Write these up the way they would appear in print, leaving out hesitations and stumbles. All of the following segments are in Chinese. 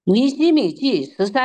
尼希米记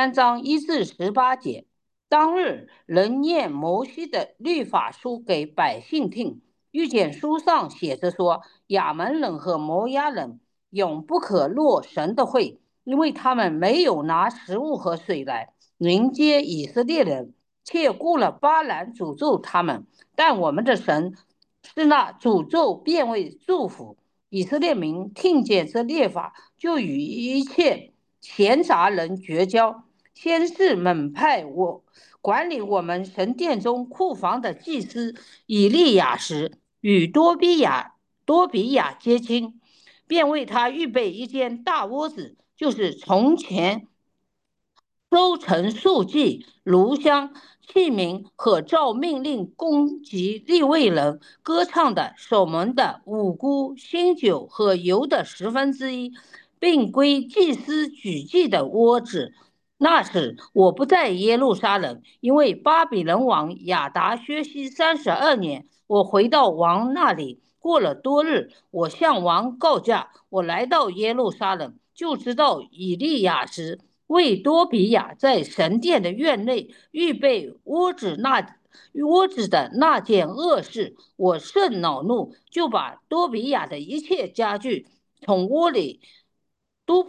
13章1至18节，当日人念摩西的律法书给百姓听，遇见书上写着说，亚门人和摩押人永不可落神的会，因为他们没有拿食物和水来迎接以色列人，却雇了巴兰诅咒他们。但我们的神是那诅咒变为祝福。以色列民听见这列法，就与一切闲杂人绝交。先是猛派管理我们神殿中库房的祭司以利亚时，与多比亚接亲，便为他预备一间大窝子，就是从前收成数据、炉香、器皿和照命令供给利未人歌唱的、守门的五谷、新酒和油的1/10，并归祭司举祭的窝子。那时我不在耶路撒冷，因为巴比伦王亚达薛西32年，我回到王那里。过了多日，我向王告假，我来到耶路撒冷，就知道以利亚时为多比亚在神殿的院内预备窝子的那件恶事，我甚恼怒，就把多比亚的一切家具从窝里都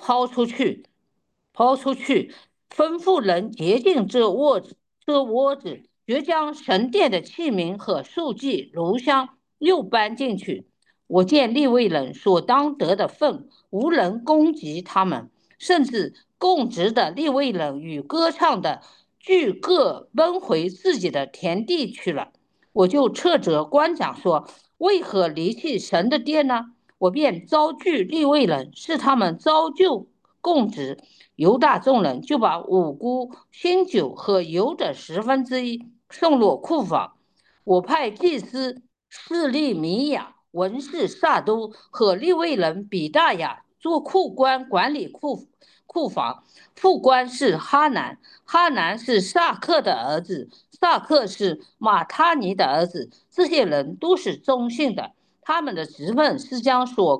抛出去，吩咐人洁净这窝子，绝将神殿的器皿和素祭、炉香又搬进去。我见利未人所当得的份，无人攻击他们，甚至供职的利未人与歌唱的俱各奔回自己的田地去了。我就斥责官长说：为何离弃神的殿呢？我便招聚利未人，使他们招就供职。犹大众人就把五谷、新酒和油的1/10送入库房。我派祭司示利米亚、文士撒都和利未人比大雅做库官，管理库房。副官是哈南，哈南是萨克的儿子，萨克是马他尼的儿子。这些人都是忠信的，他们的职分是将所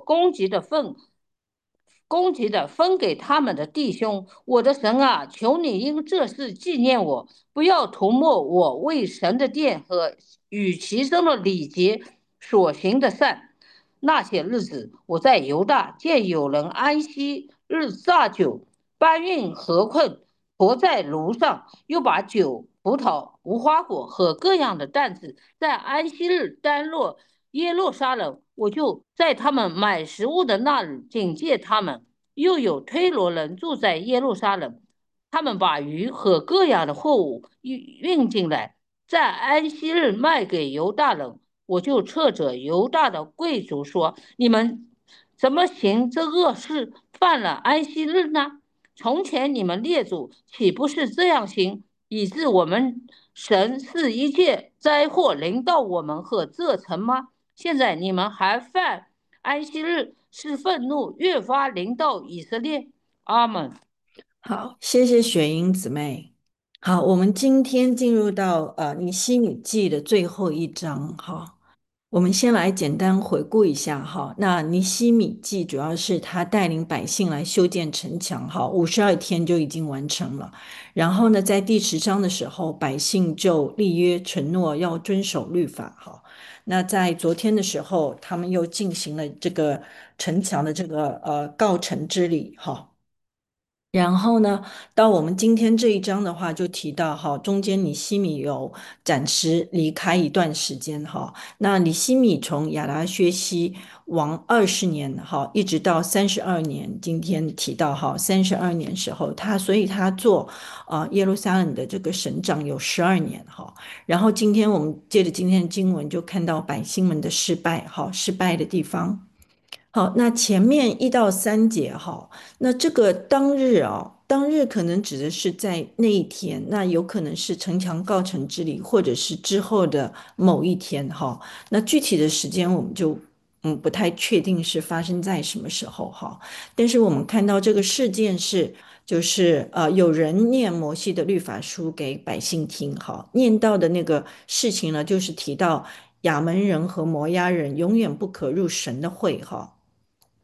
攻击的分给他们的弟兄。我的神啊，求你因这事纪念我，不要涂抹我为神的殿和与其中的礼节所行的善。那些日子，我在犹大见有人安息日榨酒，搬运河困，驮在炉上，又把酒、葡萄、无花果和各样的担子在安息日担落耶路撒冷，我就在他们买食物的那日警戒他们。又有推罗人住在耶路撒冷，他们把鱼和各样的货物运进来，在安息日卖给犹大人。我就斥责犹大的贵族说：你们怎么行这恶事，犯了安息日呢？从前你们列祖岂不是这样行，以致我们神是一切灾祸临到我们和这城吗？现在你们还犯安息日，是愤怒越发临到以色列。阿门。 好，谢谢雪英姊妹。好，我们今天进入到尼希米记的最后一章哈。我们先来简单回顾一下哈。那尼希米记主要是他带领百姓来修建城墙哈，52天就已经完成了。然后呢，在第10章的时候，百姓就立约承诺要遵守律法哈。那在昨天的时候，他们又进行了这个城墙的这个告成之礼哈。然后呢，到我们今天这一章的话，就提到哈，中间尼希米有暂时离开一段时间哈。那尼希米从亚达薛西王20年哈，一直到32年，今天提到哈32年时候，所以他做耶路撒冷的这个省长有12年哈。然后今天我们借着今天的经文，就看到百姓们的失败哈，失败的地方。好，那前面1到3节哈，那这个当日当日可能指的是在那一天，那有可能是城墙告成之礼，或者是之后的某一天哈。那具体的时间我们就不太确定是发生在什么时候哈。但是我们看到这个事件是，就是有人念摩西的律法书给百姓听哈，念到的那个事情呢，就是提到亚门人和摩押人永远不可入神的会哈。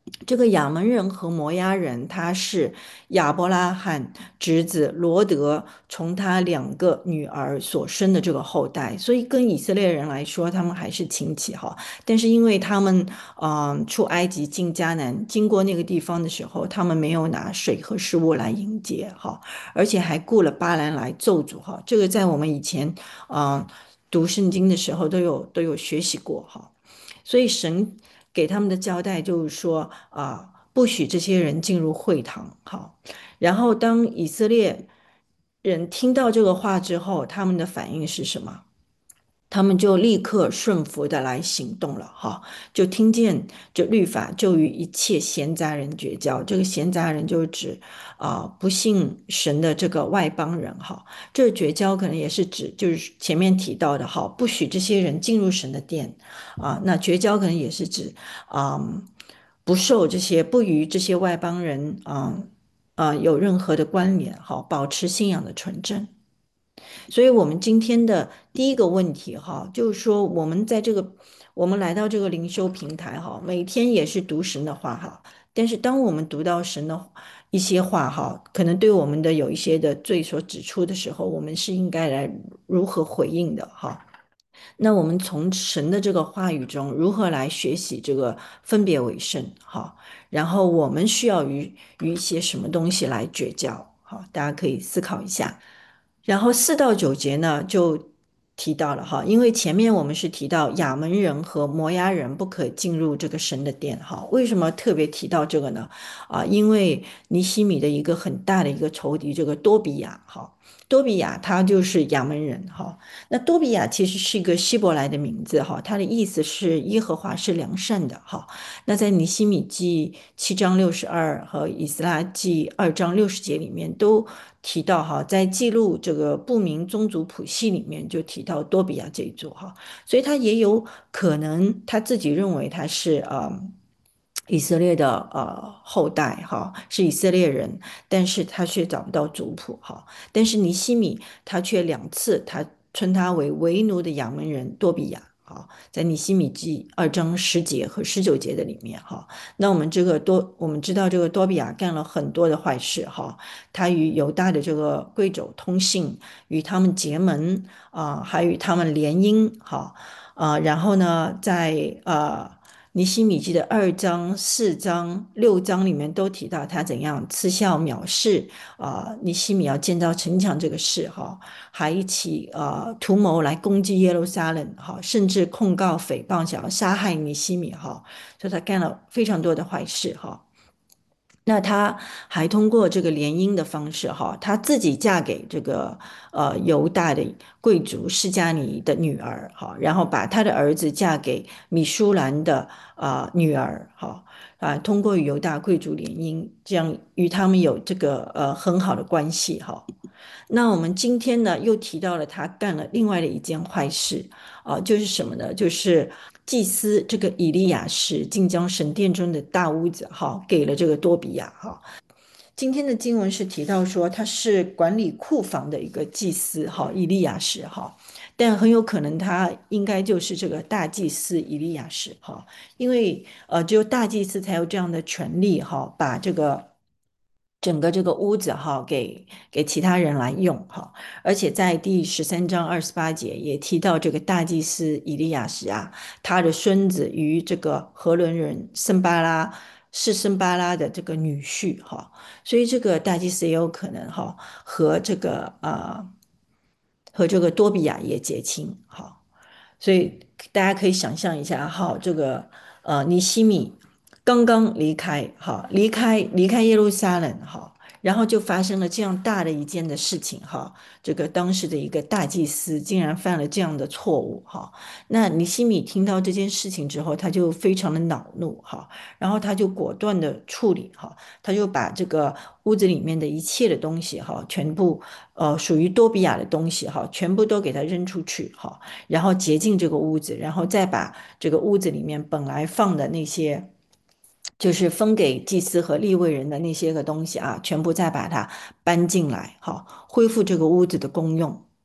这个亚门人和摩押人，他是亚伯拉罕侄子罗德从他两个女儿所生的这个后代，所以跟以色列人来说，他们还是亲戚哈。但是因为他们出埃及进迦南，经过那个地方的时候，他们没有拿水和食物来迎接哈，而且还雇了巴兰来咒诅哈。这个在我们以前读圣经的时候都有学习过哈。所以神给他们的交代就是说不许这些人进入会堂。好，然后当以色列人听到这个话之后，他们的反应是什么？他们就立刻顺服的来行动了哈，就听见这律法就与一切闲杂人绝交。这个闲杂人就是指不信神的这个外邦人哈。这个绝交可能也是指就是前面提到的哈，不许这些人进入神的殿那绝交可能也是指啊、不受这些不与这些外邦人有任何的关联哈，保持信仰的纯正。所以，我们今天的第一个问题哈，就是说，我们来到这个灵修平台哈，每天也是读神的话哈，但是当我们读到神的一些话哈，可能对我们的有一些的罪所指出的时候，我们是应该来如何回应的哈？那我们从神的这个话语中如何来学习这个分别为圣哈？然后我们需要与一些什么东西来绝交？好，大家可以思考一下。然后4到9节呢，就提到了哈，因为前面我们是提到亚门人和摩押人不可进入这个神的殿哈，为什么特别提到这个呢？因为尼希米的一个很大的一个仇敌，这个多比亚哈，多比亚他就是亚门人哈。那多比亚其实是一个希伯来的名字哈，它的意思是耶和华是良善的哈。那在尼希米记7章62和以斯拉记2章60节里面都提到哈，在记录这个不明宗族谱系里面就提到多比亚这一族哈，所以他也有可能他自己认为他是以色列的后代哈，是以色列人，但是他却找不到族谱哈。但是尼希米他却2次他称他为奴的亚门人多比亚。好，在尼希米记2章10节和19节的里面哈，那我们知道这个多比亚干了很多的坏事哈，他与犹大的这个贵胄通信，与他们结盟还与他们联姻哈然后呢，在尼希米记的2章、4章、6章里面都提到他怎样嗤笑藐视尼希米要建造城墙这个事哈，还一起图谋来攻击耶路撒冷哈，甚至控告诽谤，想要杀害尼希米哈，所以他干了非常多的坏事哈。那他还通过这个联姻的方式，哈，他自己嫁给这个犹大的贵族示迦尼的女儿，哈，然后把他的儿子嫁给米舒兰的女儿，哈通过与犹大贵族联姻，这样与他们有这个很好的关系，哈。那我们今天呢，又提到了他干了另外的一件坏事就是什么呢？就是祭司这个以利亚是竟将神殿中的大屋子哈给了这个多比亚哈。今天的经文是提到说他是管理库房的一个祭司哈，以利亚士哈，但很有可能他应该就是这个大祭司以利亚士哈，因为只有大祭司才有这样的权利哈，把这个整个这个屋子哈给其他人来用哈，而且在第13章28节也提到这个大祭司以利亚士他的孙子与这个何伦人圣巴拉的这个女婿哈，所以这个大祭司也有可能哈和这个和这个多比亚也结亲哈。所以大家可以想象一下哈，这个尼西米刚刚离开哈，离开耶路撒冷哈，然后就发生了这样大的一件的事情哈，这个当时的一个大祭司竟然犯了这样的错误哈，那尼西米听到这件事情之后，他就非常的恼怒哈，然后他就果断的处理哈，他就把这个屋子里面的一切的东西哈，全部属于多比亚的东西哈，全部都给他扔出去哈。然后洁净这个屋子，然后再把这个屋子里面本来放的那些，就是分给祭司和利未人的那些个东西全部再把它搬进来，好，恢复这个屋子的功用。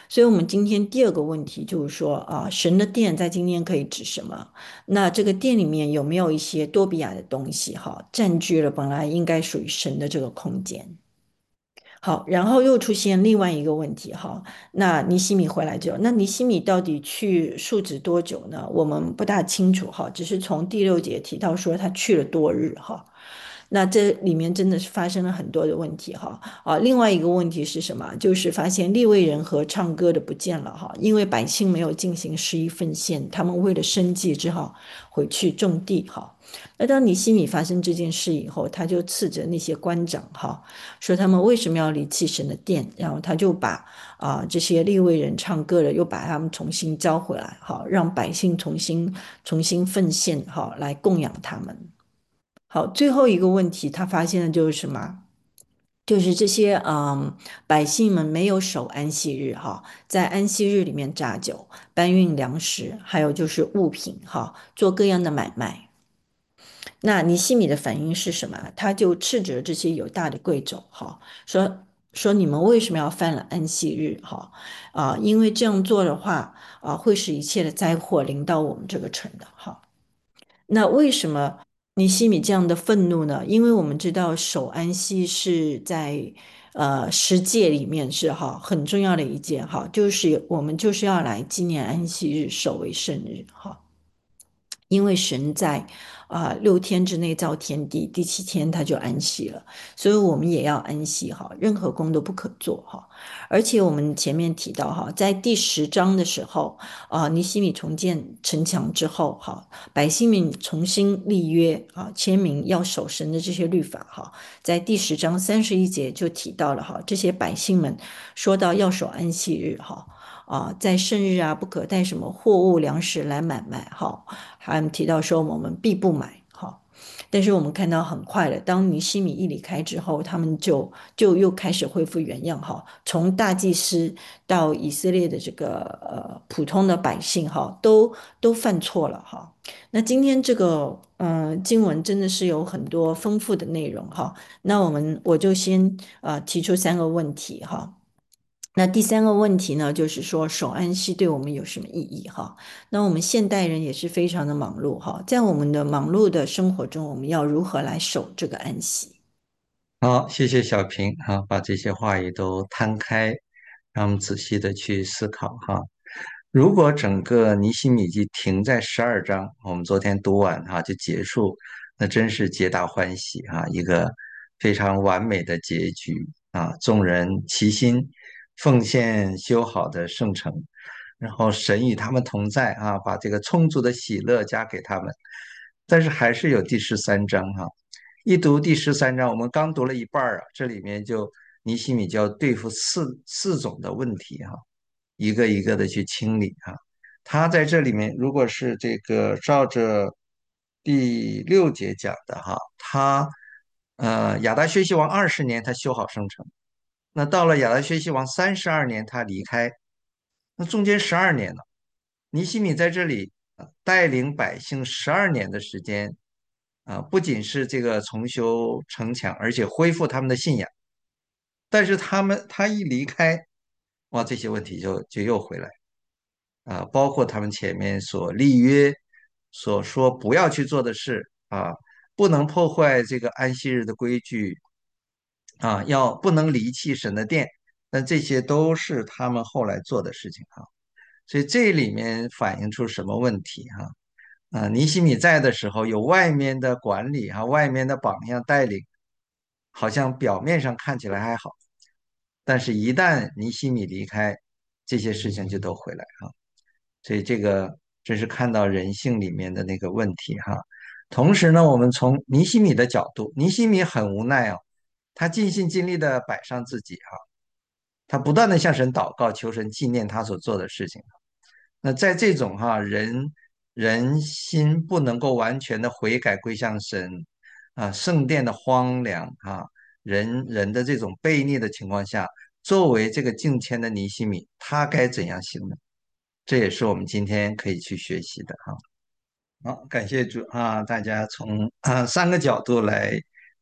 所以，我们今天第二个问题就是说，神的殿在今天可以指什么？那这个殿里面有没有一些多比亚的东西，哈，占据了本来应该属于神的这个空间？好，然后又出现另外一个问题，哈，那尼西米回来之后，那尼西米到底去述职多久呢？我们不大清楚，哈，只是从第6节提到说他去了多日，哈。那这里面真的是发生了很多的问题哈另外一个问题是什么？就是发现利未人和唱歌的不见了哈，因为百姓没有进行11奉献，他们为了生计只好回去种地哈。那当尼西米发生这件事以后，他就斥责那些官长哈，说他们为什么要离弃神的殿，然后他就把这些利未人唱歌的又把他们重新招回来哈，让百姓重新奉献哈，来供养他们。好，最后一个问题，他发现的就是什么？就是这些百姓们没有守安息日哈，在安息日里面榨酒、搬运粮食，还有就是物品哈，做各样的买卖。那尼西米的反应是什么？他就斥责这些有大的贵胄哈，说你们为什么要犯了安息日哈？因为这样做的话会使一切的灾祸临到我们这个城的哈。那为什么尼西米这样的愤怒呢？因为我们知道守安息是在十诫里面是哈很重要的一件哈，就是我们就是要来纪念安息日，守为圣日哈。因为神在6天之内造天地，第7天他就安息了，所以我们也要安息哈，任何工都不可做哈。而且我们前面提到哈，在第10章的时候尼西米重建城墙之后哈，百姓们重新立约签名要守神的这些律法哈，在第10章31节就提到了哈，这些百姓们说到要守安息日哈。在圣日不可带什么货物粮食来买卖，哈，还提到说我们必不买，哈。但是我们看到很快的，当尼西米一离开之后，他们就又开始恢复原样，哈。从大祭司到以色列的这个普通的百姓，哈，都犯错了，哈。那今天这个经文真的是有很多丰富的内容，哈。那我就先提出3个问题，哈。那第3个问题呢，就是说守安息对我们有什么意义哈？那我们现代人也是非常的忙碌哈，在我们的忙碌的生活中，我们要如何来守这个安息？ 好，谢谢小平把这些话语都摊开，让我们仔细的去思考哈。如果整个尼希米记停在12章，我们昨天读完就结束，那真是皆大欢喜一个非常完美的结局众人齐心奉献修好的圣城，然后神与他们同在把这个充足的喜乐加给他们。但是还是有第13章一读第13章，我们刚读了一半儿这里面尼西米就要对付四种的问题一个一个的去清理他在这里面，如果是这个照着第6节讲的他亚达薛西王20年他修好圣城，那到了亚达薛西王32年他离开，那中间12年了。尼西米在这里带领百姓12年的时间不仅是这个重修城墙，而且恢复他们的信仰。但是他一离开，哇，这些问题就又回来包括他们前面所立约、所说不要去做的事不能破坏这个安息日的规矩要不能离弃神的殿，但这些都是他们后来做的事情所以这里面反映出什么问题尼西米在的时候有外面的管理外面的榜样带领，好像表面上看起来还好，但是一旦尼西米离开，这些事情就都回来所以这个这是看到人性里面的那个问题同时呢，我们从尼西米的角度，尼西米很无奈他尽心尽力的摆上自己他不断的向神祷告，求神纪念他所做的事情。那在这种人心不能够完全的悔改归向神圣殿的荒凉人的这种悖逆的情况下，作为这个敬虔的尼西米，他该怎样行呢？这也是我们今天可以去学习的好，感谢主大家从3个角度来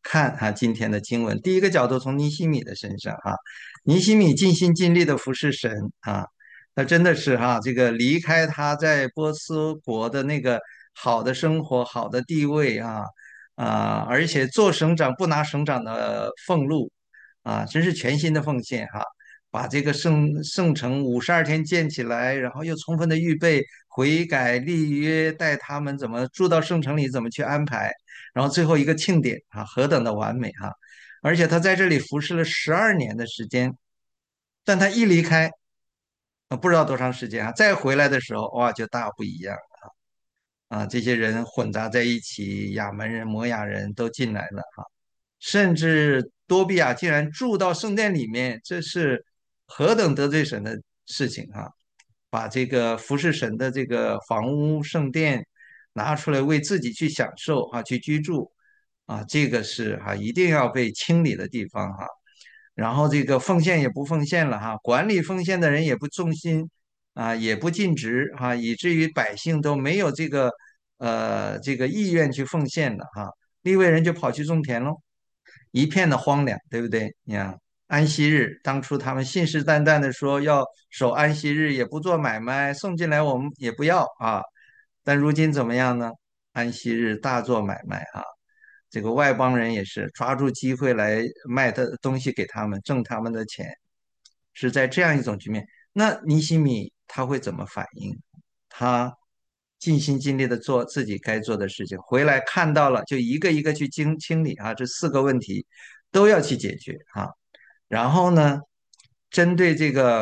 看今天的经文。第一个角度从尼西米的身上尼西米尽心尽力的服侍神他真的是这个离开他在波斯国的那个好的生活、好的地位而且做省长不拿省长的俸禄真是全心的奉献把这个圣城52天建起来，然后又充分的预备悔改立约，带他们怎么住到圣城里，怎么去安排，然后最后一个庆典何等的完美而且他在这里服侍了12年的时间，但他一离开不知道多长时间再回来的时候哇就大不一样这些人混杂在一起，亚门人、摩亚人都进来了甚至多比亚竟然住到圣殿里面，这是何等得罪神的事情把这个服侍神的这个房屋圣殿拿出来为自己去享受去居住这个是一定要被清理的地方然后这个奉献也不奉献了管理奉献的人也不重心也不尽职以至于百姓都没有这个意愿去奉献了利未人就跑去种田喽，一片的荒凉，对不对？你看安息日，当初他们信誓旦旦的说要守安息日，也不做买卖，送进来我们也不要但如今怎么样呢？安息日大做买卖这个外邦人也是抓住机会来卖的东西给他们，挣他们的钱，是在这样一种局面。那尼西米他会怎么反应？他尽心尽力的做自己该做的事情，回来看到了就一个一个去清理这4个问题都要去解决然后呢，针对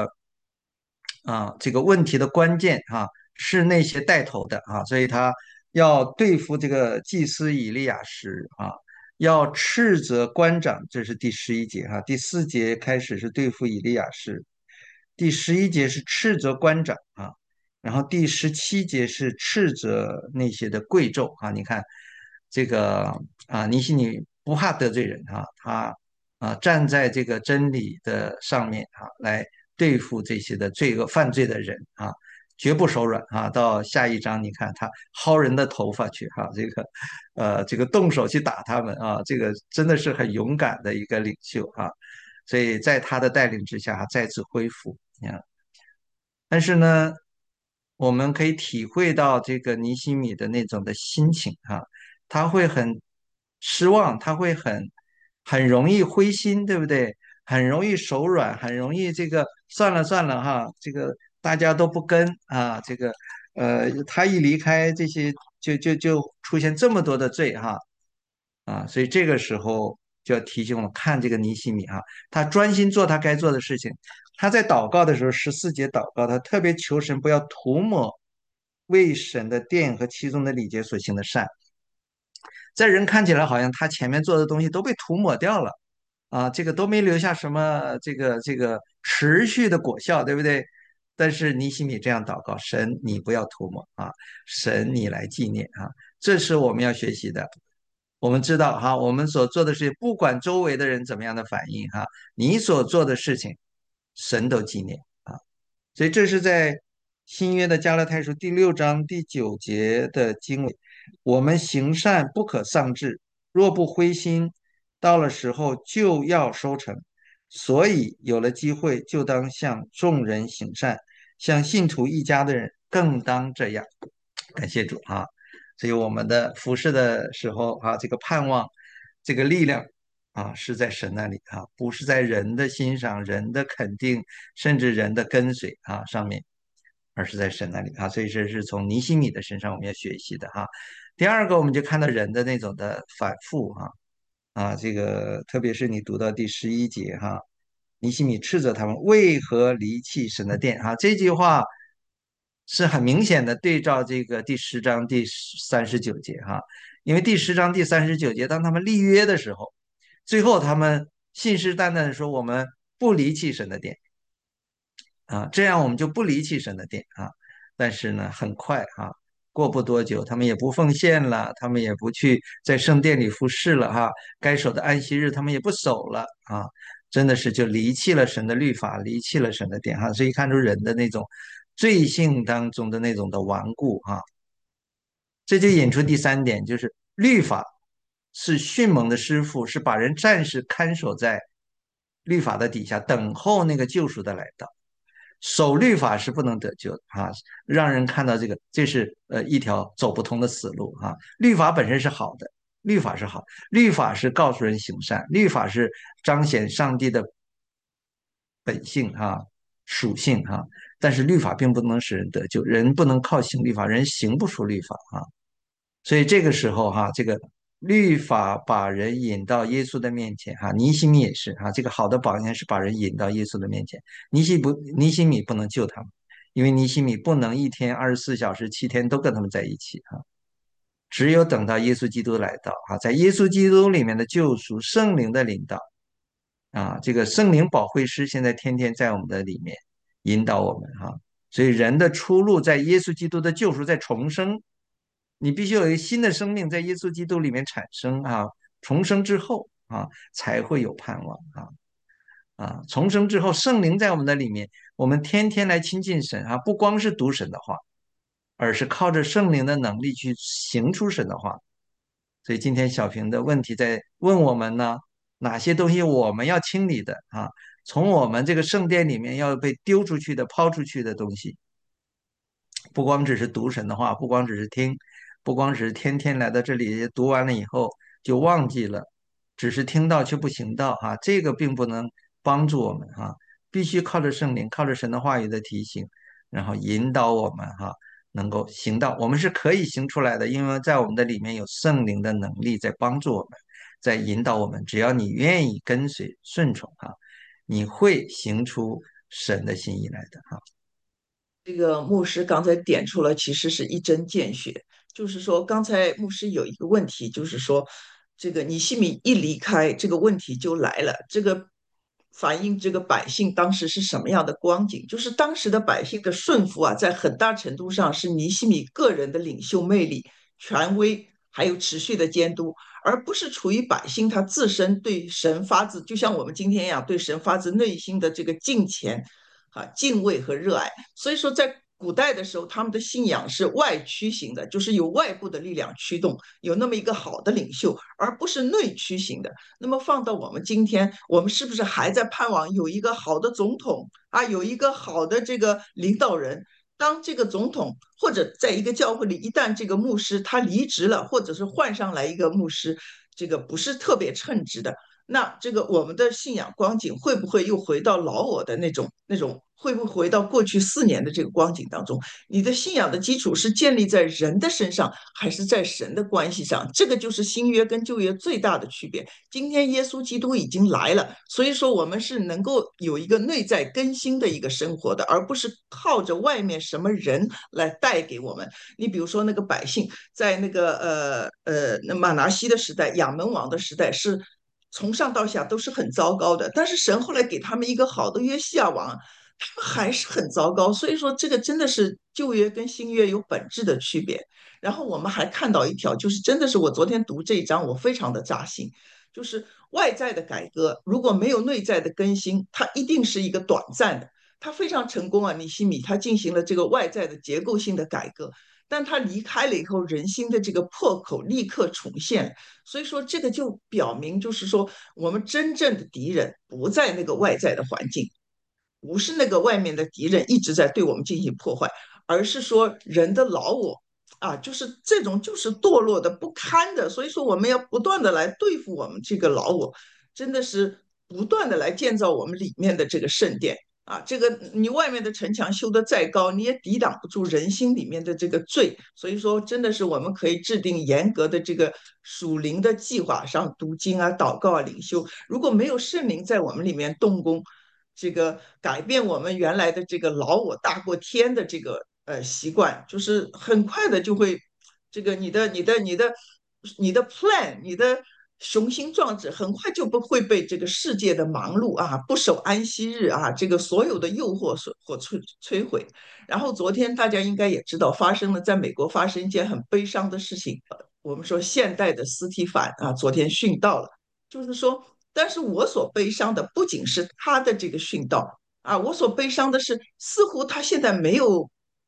这个问题的关键是那些带头的所以他要对付这个祭司以利亚实要斥责官长，这是第11节第4节开始是对付以利亚实，第11节是斥责官长然后第17节是斥责那些的贵胄你看这个尼西米不怕得罪人他站在这个真理的上面来对付这些的罪恶犯罪的人绝不手软到下一章你看他薅人的头发去这个动手去打他们这个真的是很勇敢的一个领袖所以在他的带领之下再次恢复但是呢，我们可以体会到这个尼西米的那种的心情他会很失望，他会很容易灰心，对不对？很容易手软，很容易这个算了算了这个大家都不跟这个他一离开这些就出现这么多的罪所以这个时候就要提醒我们看这个尼西米他专心做他该做的事情。他在祷告的时候，14节祷告，他特别求神不要涂抹为神的殿和其中的礼节所行的善。在人看起来，好像他前面做的东西都被涂抹掉了这个都没留下什么这个持续的果效，对不对？但是尼西米这样祷告，神你不要涂抹神你来纪念这是我们要学习的。我们知道我们所做的事情，不管周围的人怎么样的反应你所做的事情，神都纪念所以这是在新约的加拉太书第6章第9节的经文。我们行善不可丧志，若不灰心，到了时候就要收成。所以有了机会，就当向众人行善，向信徒一家的人更当这样。感谢主所以我们的服侍的时候这个盼望，这个力量是在神那里不是在人的心上、人的肯定，甚至人的跟随上面，而是在神那里所以这是从尼西米的身上我们要学习的第二个，我们就看到人的那种的反复这个特别是你读到第11节尼西米斥责他们为何离弃神的殿这句话是很明显的对照这个第10章第39节因为第10章第39节，当他们立约的时候，最后他们信誓旦旦的说我们不离弃神的殿这样我们就不离弃神的殿但是呢，很快过不多久，他们也不奉献了，他们也不去在圣殿里服侍了该守的安息日他们也不守了真的是就离弃了神的律法，离弃了神的殿所以看出人的那种罪性当中的那种的顽固这就引出第3点，就是律法是迅猛的师傅，是把人暂时看守在律法的底下，等候那个救赎的来到。守律法是不能得救的啊！让人看到这个，这是一条走不通的死路啊！律法本身是好的，律法是好，律法是告诉人行善，律法是彰显上帝的本性啊、属性啊。但是律法并不能使人得救，人不能靠行律法，人行不出律法啊。所以这个时候哈，这个律法把人引到耶稣的面前哈，尼西米也是哈，这个好的榜样是把人引到耶稣的面前。尼西米不能救他们，因为尼西米不能一天24小时7天都跟他们在一起哈，只有等到耶稣基督来到啊，在耶稣基督里面的救赎，圣灵的领导啊，这个圣灵保惠师现在天天在我们的里面引导我们哈，所以人的出路在耶稣基督的救赎，在重生。你必须有一个新的生命在耶稣基督里面产生啊，重生之后啊，才会有盼望重生之后，圣灵在我们的里面，我们天天来亲近神啊，不光是读神的话，而是靠着圣灵的能力去行出神的话。所以今天小平的问题在问我们呢，哪些东西我们要清理的啊？从我们这个圣殿里面要被丢出去的、抛出去的东西，不光只是读神的话，不光只是听，不光只是天天来到这里读完了以后就忘记了，只是听到却不行道这个并不能帮助我们必须靠着圣灵，靠着神的话语的提醒，然后引导我们能够行道。我们是可以行出来的，因为在我们的里面有圣灵的能力在帮助我们，在引导我们。只要你愿意跟随顺从你会行出神的心意来的这个牧师刚才点出了，其实是一针见血。就是说，刚才牧师有一个问题，就是说，这个尼西米一离开，这个问题就来了。这个反映这个百姓当时是什么样的光景？就是当时的百姓的顺服啊，在很大程度上是尼西米个人的领袖魅力、权威，还有持续的监督，而不是处于百姓他自身对神发自，就像我们今天一样，对神发自内心的这个敬虔。敬畏和热爱。所以说，在古代的时候，他们的信仰是外驱型的，就是由外部的力量驱动，有那么一个好的领袖，而不是内驱型的。那么放到我们今天，我们是不是还在盼望有一个好的总统啊，有一个好的这个领导人？当这个总统或者在一个教会里，一旦这个牧师他离职了，或者是换上来一个牧师，这个不是特别称职的，那这个我们的信仰光景会不会又回到老我的那种？会不会回到过去4年的这个光景当中？你的信仰的基础是建立在人的身上，还是在神的关系上？这个就是新约跟旧约最大的区别。今天耶稣基督已经来了，所以说我们是能够有一个内在更新的一个生活的，而不是靠着外面什么人来带给我们。你比如说那个百姓在那个那马拿西的时代、亚门王的时代是从上到下都是很糟糕的，但是神后来给他们一个好的约西亚王，他们还是很糟糕。所以说，这个真的是旧约跟新约有本质的区别。然后我们还看到一条，就是真的是我昨天读这一章，我非常的扎心，就是外在的改革如果没有内在的更新，它一定是一个短暂的。他非常成功啊，尼西米他进行了这个外在的结构性的改革，但他离开了以后，人心的这个破口立刻重现。所以说，这个就表明，就是说，我们真正的敌人不在那个外在的环境，不是那个外面的敌人一直在对我们进行破坏，而是说人的老我啊，就是这种就是堕落的不堪的。所以说，我们要不断的来对付我们这个老我，真的是不断的来建造我们里面的这个圣殿。这个你外面的城墙修得再高，你也抵挡不住人心里面的这个罪。所以说，真的是我们可以制定严格的这个属灵的计划，上读经啊、祷告啊、领袖。如果没有圣灵在我们里面动工，这个改变我们原来的这个老我大过天的这个习惯，就是很快的就会，这个你的 plan，你的雄心壮志很快就不会被这个世界的忙碌不守安息日这个所有的诱惑所摧毁。然后昨天大家应该也知道，发生了在美国发生一件很悲伤的事情，我们说现代的斯提凡昨天殉道了。就是说，但是我所悲伤的不仅是他的这个殉道我所悲伤的是，似乎他现在没有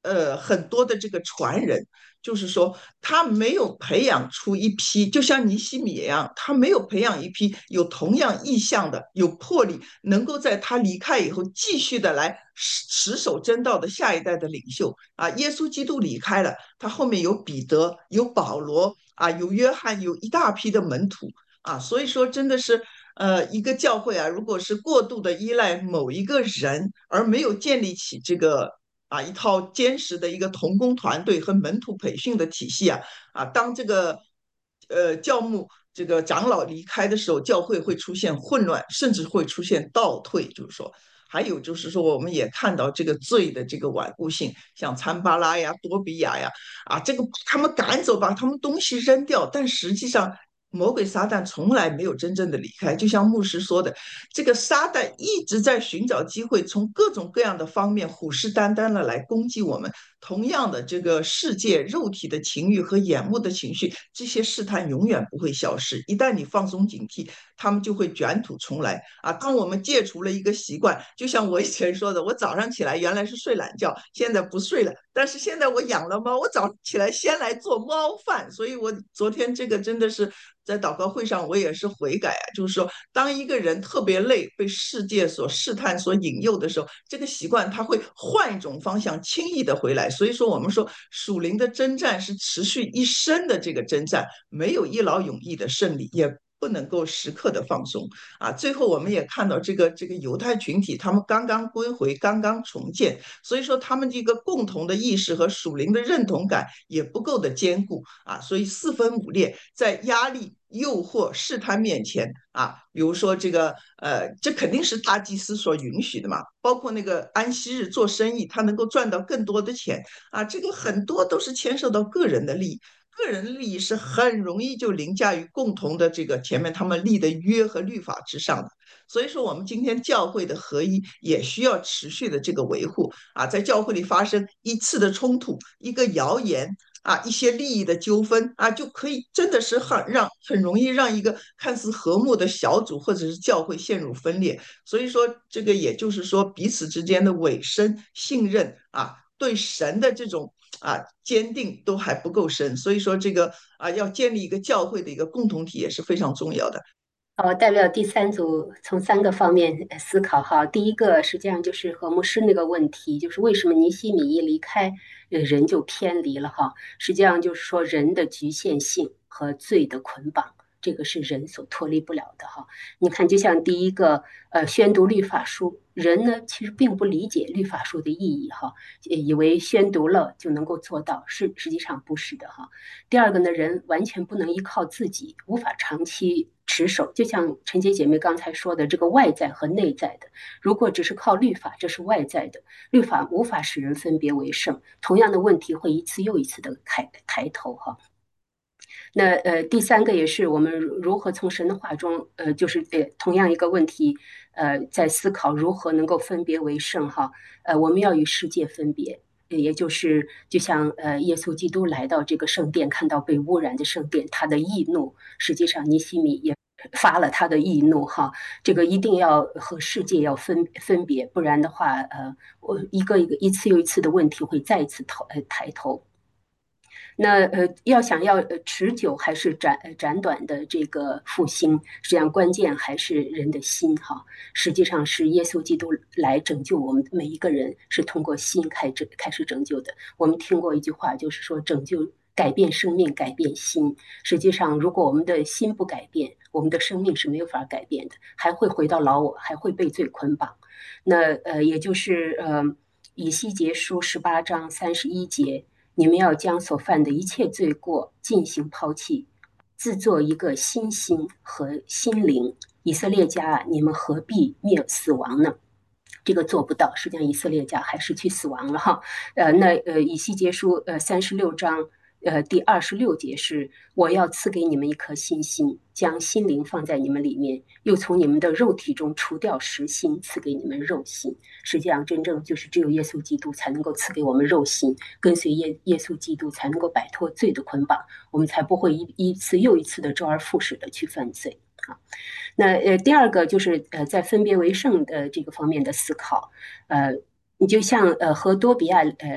很多的这个传人，就是说他没有培养出一批，就像尼西米一样，他没有培养一批有同样意向的、有魄力，能够在他离开以后继续的来持守真道的下一代的领袖啊。耶稣基督离开了，他后面有彼得、有保罗啊，有约翰，有一大批的门徒啊。所以说，真的是。一个教会啊，如果是过度的依赖某一个人，而没有建立起这个一套坚实的一个童工团队和门徒培训的体系当这个教牧这个长老离开的时候，教会会出现混乱，甚至会出现倒退，就是说。还有就是说，我们也看到这个罪的这个顽固性，像参巴拉呀、多比亚呀，这个他们赶走，把他们东西扔掉，但实际上魔鬼撒旦从来没有真正的离开，就像牧师说的，这个撒旦一直在寻找机会，从各种各样的方面虎视眈眈的来攻击我们。同样的，这个世界肉体的情欲和眼目的情绪，这些试探永远不会消失。一旦你放松警惕，他们就会卷土重来当我们戒除了一个习惯，就像我以前说的，我早上起来原来是睡懒觉，现在不睡了，但是现在我养了猫，我早上起来先来做猫饭，所以我昨天这个真的是在祷告会上我也是悔改就是说，当一个人特别累，被世界所试探、所引诱的时候，这个习惯他会换一种方向，轻易的回来。所以说，我们说属灵的征战是持续一生的这个征战，没有一劳永逸的胜利，也不能够时刻的放松最后我们也看到这个犹太群体，他们刚刚归回，刚刚重建，所以说他们这个共同的意识和属灵的认同感也不够的坚固所以四分五裂，在压力、诱惑、试探面前比如说这肯定是大祭司所允许的嘛，包括那个安息日做生意，他能够赚到更多的钱这个很多都是牵涉到个人的利益。个人利益是很容易就凌驾于共同的这个前面他们立的约和律法之上的，所以说我们今天教会的合一也需要持续的这个维护在教会里发生一次的冲突，一个谣言一些利益的纠纷就可以真的是很容易让一个看似和睦的小组或者是教会陷入分裂。所以说，这个也就是说彼此之间的委身、信任对神的这种坚定都还不够深。所以说，这个要建立一个教会的一个共同体也是非常重要的。 代表第三组从三个方面思考哈。第一个实际上就是和牧师那个问题，就是为什么尼西米一离开，人就偏离了哈。实际上就是说人的局限性和罪的捆绑，这个是人所脱离不了的哈。你看，就像第一个，宣读律法书，人呢其实并不理解律法书的意义哈，以为宣读了就能够做到，实际上不是的哈。第二个呢，人完全不能依靠自己，无法长期持守。就像陈杰姐妹刚才说的，这个外在和内在的，如果只是靠律法，这是外在的，律法无法使人分别为圣。同样的问题会一次又一次的抬头哈。那第三个也是我们如何从神的话中，就是同样一个问题，在思考如何能够分别为圣哈。我们要与世界分别。也就是就像耶稣基督来到这个圣殿，看到被污染的圣殿，他的易怒，实际上尼西米也发了他的易怒哈。这个一定要和世界要分别，不然的话，我一次又一次的问题会再次抬头。那想要持久还是短的这个复兴，实际上关键还是人的心哈。实际上是耶稣基督来拯救我们每一个人，是通过心开始拯救的。我们听过一句话，就是说改变生命，改变心。实际上，如果我们的心不改变，我们的生命是没有法改变的，还会回到老我，还会被罪捆绑。那也就是以西结书18章31节。你们要将所犯的一切罪过进行抛弃，自作一个新心和心灵。以色列家，你们何必灭死亡呢？这个做不到，实际上以色列家还是去死亡了哈。以西结书36章第26节是：我要赐给你们一颗新心，将心灵放在你们里面，又从你们的肉体中除掉实心，赐给你们肉心。实际上，真正就是只有耶稣基督才能够赐给我们肉心，跟随耶稣基督才能够摆脱罪的捆绑，我们才不会一次又一次的周而复始的去犯罪啊。那第二个就是在分别为圣的这个方面的思考，你就像和多比亚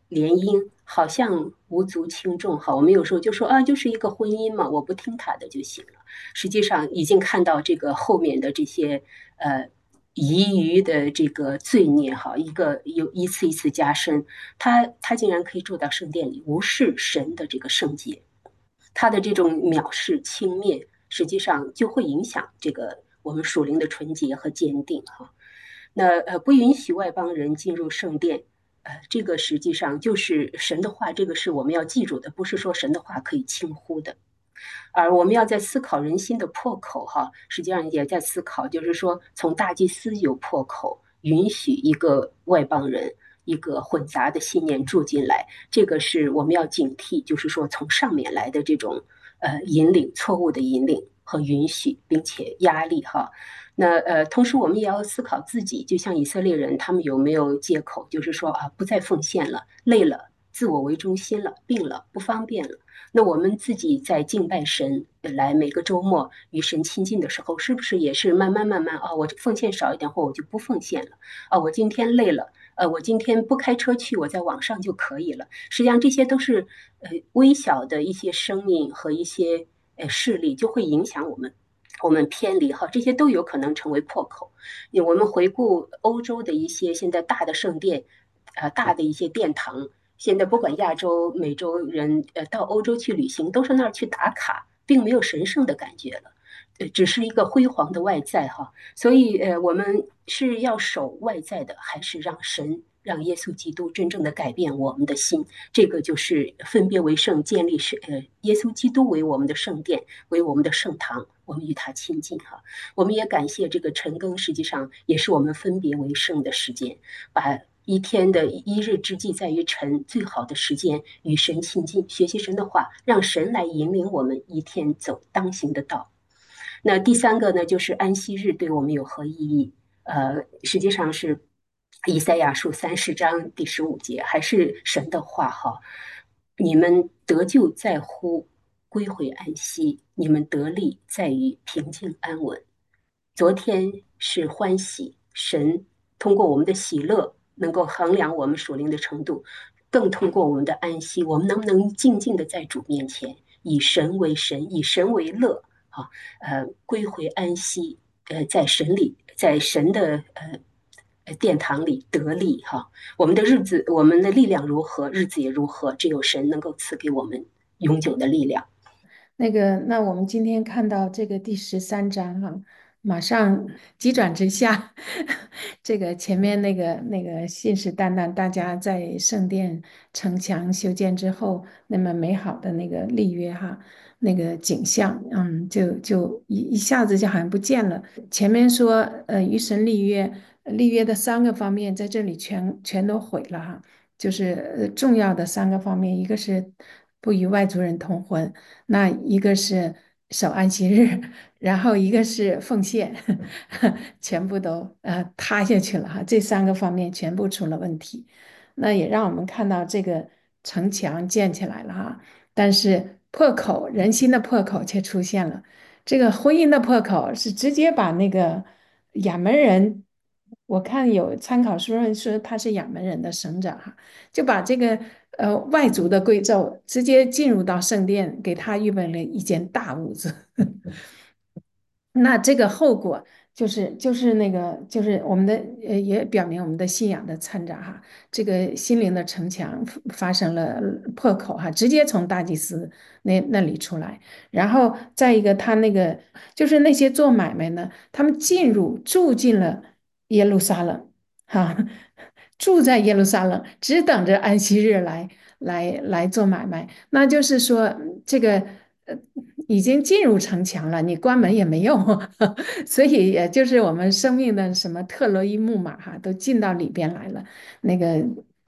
联姻，好像无足轻重哈。我们有时候就说啊，就是一个婚姻嘛，我不听他的就行了。实际上已经看到这个后面的这些遗余的这个罪孽哈，有一次一次加深。他竟然可以住到圣殿里，无视神的这个圣洁，他的这种藐视轻蔑，实际上就会影响这个我们属灵的纯洁和坚定哈。那不允许外邦人进入圣殿，这个实际上就是神的话，这个是我们要记住的，不是说神的话可以轻忽的。而我们要在思考人心的破口哈，实际上也在思考，就是说从大祭司有破口，允许一个外邦人。一个混杂的信念住进来，这个是我们要警惕，就是说从上面来的这种引领，错误的引领和允许，并且压力哈。那同时我们也要思考自己，就像以色列人，他们有没有借口，就是说啊，不再奉献了，累了，自我为中心了，病了，不方便了。那我们自己在敬拜神，来每个周末与神亲近的时候，是不是也是慢慢慢慢啊？我奉献少一点，或我就不奉献了啊？我今天累了，我今天不开车去，我在网上就可以了。实际上这些都是微小的一些声音和一些势力，就会影响我们偏离哈，这些都有可能成为破口。我们回顾欧洲的一些现在大的圣殿，大的一些殿堂。现在不管亚洲、美洲人，到欧洲去旅行，都是那儿去打卡，并没有神圣的感觉了，只是一个辉煌的外在哈。所以，我们是要守外在的，还是让神、让耶稣基督真正的改变我们的心？这个就是分别为圣，建立耶稣基督为我们的圣殿，为我们的圣堂，我们与他亲近哈。我们也感谢这个晨更，实际上也是我们分别为圣的时间，把一天的一日之计在于晨，最好的时间与神亲近，学习神的话，让神来引领我们一天走当行的道。那第三个呢，就是安息日对我们有何意义？实际上是以赛亚书30章第15节，还是神的话哈。你们得救在乎归回安息，你们得力在于平静安稳。昨天是欢喜，神通过我们的喜乐能够衡量我们属灵的程度，更通过我们的安息，我们能不能静静的在主面前，以神为神，以神为乐啊？归回安息，在神里，在神的殿堂里得力哈。我们的日子，我们的力量如何，日子也如何，只有神能够赐给我们永久的力量。 那我们今天看到这个第13章哈，马上急转直下，这个前面那个信誓旦旦，大家在圣殿城墙修建之后，那么美好的那个立约哈，那个景象，就一下子就好像不见了。前面说与神立约，立约的3个方面在这里全都毁了哈，就是重要的3个方面，一个是不与外族人通婚。那一个是守安息日，然后一个是奉献，全部都塌下去了哈。这3个方面全部出了问题，那也让我们看到这个城墙建起来了哈，但是破口人心的破口却出现了。这个婚姻的破口是直接把那个亚门人，我看有参考书上说他是亚门人的省长哈，就把这个外族的贵胄直接进入到圣殿，给他预备了一间大屋子。那这个后果就是我们的也表明我们的信仰的掺杂哈，这个心灵的城墙发生了破口哈，直接从大祭司那里出来，然后再一个他那个就是那些做买卖呢，他们住进了耶路撒冷哈，住在耶路撒冷，只等着安息日来做买卖，那就是说这个。已经进入城墙了，你关门也没用，所以也就是我们生命的什么特洛伊木马哈，都进到里边来了，那个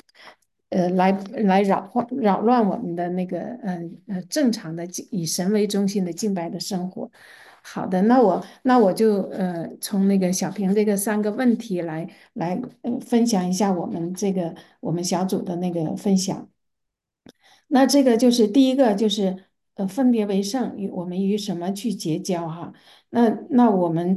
来扰乱我们的那个正常的以神为中心的敬拜的生活。好的，那我就从那个小平这个3个问题来分享一下我们小组的那个分享。那这个就是第一个，就是分别为圣，我们与什么去结交哈？那我们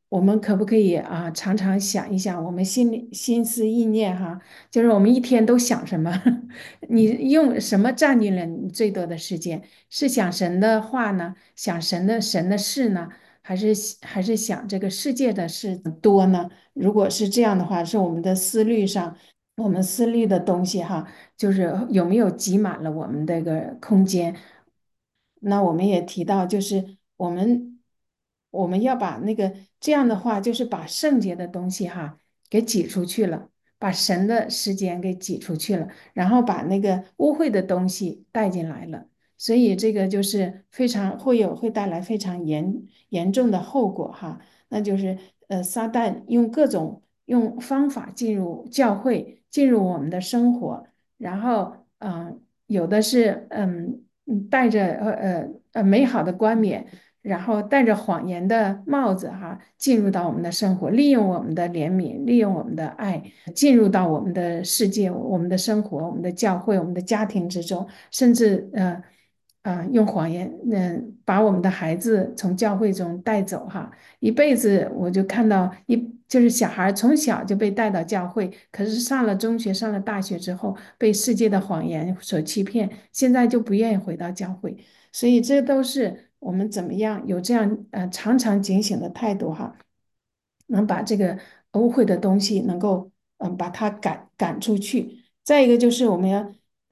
我们可不可以常常想一想，我们心里心思意念哈，就是我们一天都想什么？你用什么占据了你最多的时间？是想神的话呢？想神的事呢？还是想这个世界的事多呢？如果是这样的话，是我们的思虑上，我们思虑的东西哈，就是有没有挤满了我们这个空间？那我们也提到，就是我们要把那个这样的话，就是把圣洁的东西哈给挤出去了，把神的时间给挤出去了，然后把那个污秽的东西带进来了。所以这个就是非常会带来非常严重的后果哈，那就是撒旦用各种方法进入教会，进入我们的生活，然后有的是戴着美好的冠冕，然后戴着谎言的帽子哈，进入到我们的生活，利用我们的怜悯，利用我们的爱，进入到我们的世界、我们的生活、我们的教会、我们的家庭之中，甚至用谎言，把我们的孩子从教会中带走哈，一辈子我就看到就是小孩从小就被带到教会，可是上了中学、上了大学之后，被世界的谎言所欺骗，现在就不愿意回到教会，所以这都是我们怎么样有这样常常警醒的态度哈，能把这个污秽的东西能够把它赶出去。再一个就是我们要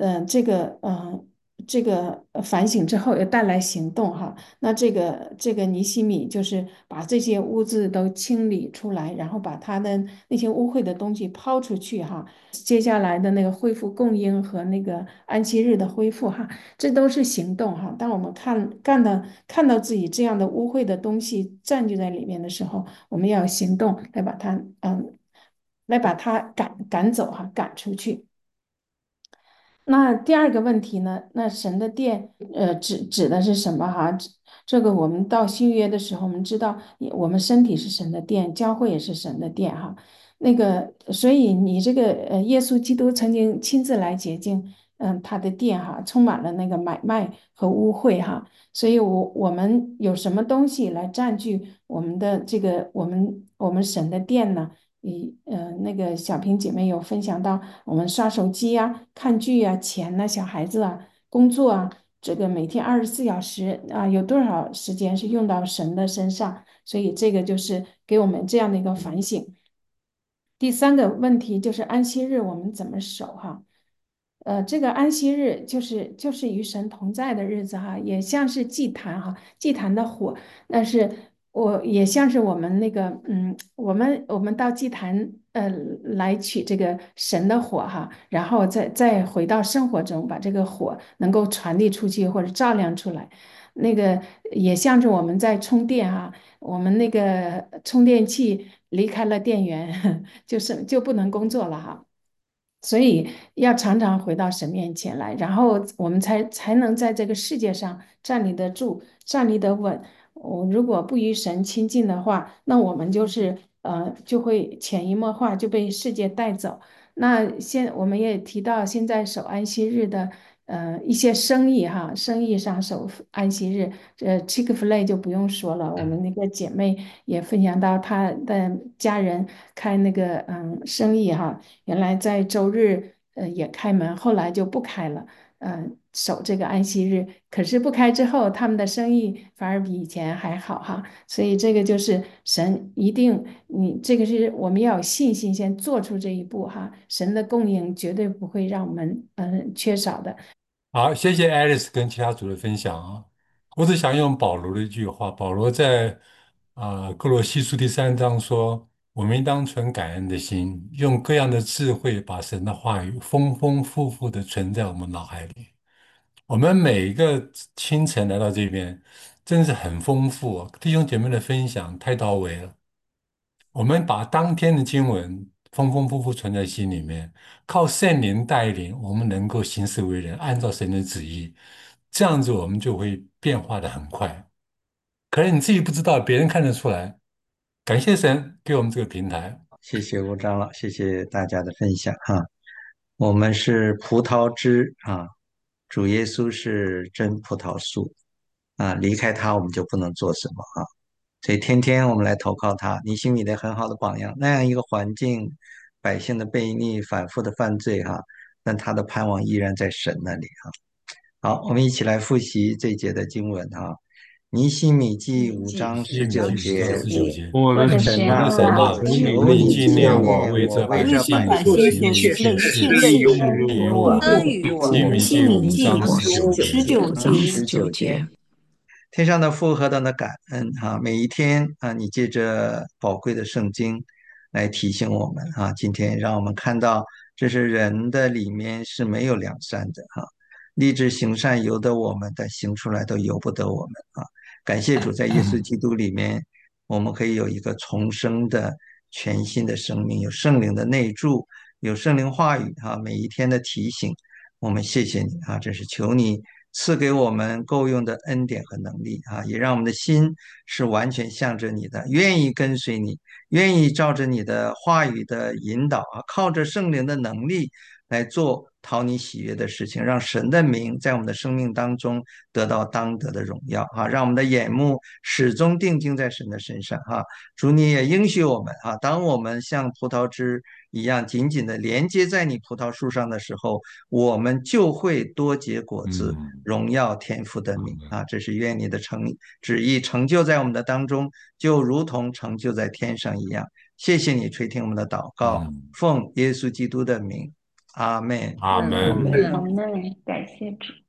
这个反省之后要带来行动哈。那这个尼西米就是把这些污渍都清理出来，然后把他的那些污秽的东西抛出去哈。接下来的那个恢复供应和那个安息日的恢复哈，这都是行动哈。当我们看到自己这样的污秽的东西占据在里面的时候，我们要有行动来把它赶走哈，赶出去。那第二个问题呢？那神的殿，指的是什么哈？这个我们到新约的时候，我们知道我们身体是神的殿，教会也是神的殿哈。那个，所以你这个耶稣基督曾经亲自来洁净，他的殿哈，充满了那个买卖和污秽哈。所以我们有什么东西来占据我们的这个我们神的殿呢？那个小平姐妹有分享到，我们刷手机呀、看剧呀、钱呐、小孩子啊、工作啊，这个每天24小时有多少时间是用到神的身上？所以这个就是给我们这样的一个反省。第三个问题就是安息日我们怎么守哈？这个安息日就是与神同在的日子哈，也像是祭坛哈，祭坛的火，但是我也像是我们那个我们到祭坛来取这个神的火哈，然后再回到生活中，把这个火能够传递出去或者照亮出来，那个也像是我们在充电哈，我们那个充电器离开了电源，就不能工作了哈。所以要常常回到神面前来，然后我们才能在这个世界上站立得住，站立得稳。我如果不与神亲近的话，那我们就会潜移默化就被世界带走。那我们也提到现在守安息日的一些生意哈，生意上守安息日，Chick-fil-A 就不用说了，我们那个姐妹也分享到她的家人开那个生意哈。原来在周日也开门，后来就不开了，守这个安息日。可是不开之后，他们的生意反而比以前还好哈。所以这个就是神一定，你这个是我们要有信心，先做出这一步哈。神的供应绝对不会让我们缺少的。 好，谢谢 Alice 跟其他组的分享啊。我只想用保罗的一句话，保罗在哥罗西书第3章说：“我们应当存感恩的心，用各样的智慧，把神的话语丰丰富富的存在我们脑海里。”我们每一个清晨来到这边，真是很丰富哦，弟兄姐妹的分享太到位了。我们把当天的经文丰丰富富存在心里面，靠圣灵带领，我们能够行事为人，按照神的旨意，这样子我们就会变化的很快。可能你自己不知道，别人看得出来。感谢神给我们这个平台。 谢谢吴长老，谢谢大家的分享哈。我们是葡萄枝啊，主耶稣是真葡萄树啊，离开他我们就不能做什么啊。 所以天天我们来投靠他，尼希米的很好的榜样。那样一个环境，百姓的悖逆、反复的犯罪哈，但他的盼望依然在神那里哈。好，我们一起来复习这一节的经文哈。尼希米记5章耶米记5章 19节， 19节， 我的神我的啊， 神啊， 求你求你纪纪念我， 念我，为这为百姓这百所姓行的一切事， 施的有施你我。 我。 与我耶米记5章19 十节。 九章19节。 天上的父何等的感恩哈！每一天啊，你借着宝贵的圣经来提醒我们啊，今天让我们看到，这是人的里面是没有良善的哈，立志行善由得我们，但行出来都由不得我们啊。感谢主，在耶稣基督里面，我们可以有一个重生的全新的生命，有圣灵的内住，有圣灵话语哈，每一天的提醒，我们谢谢你啊，真是求你赐给我们够用的恩典和能力啊，也让我们的心是完全向着你的，愿意跟随你，愿意照着你的话语的引导啊，靠着圣灵的能力来做讨你喜悦的事情，让神的名在我们的生命当中得到当得的荣耀啊，让我们的眼目始终定睛在神的身上哈。主你也应许我们啊，当我们像葡萄枝一样紧紧的连接在你葡萄树上的时候，我们就会多结果子，荣耀天父的名啊！这是愿你的旨意成就在我们的当中，就如同成就在天上一样。谢谢你垂听我们的祷告，奉耶稣基督的名，阿门。 阿门。 阿门，感谢主。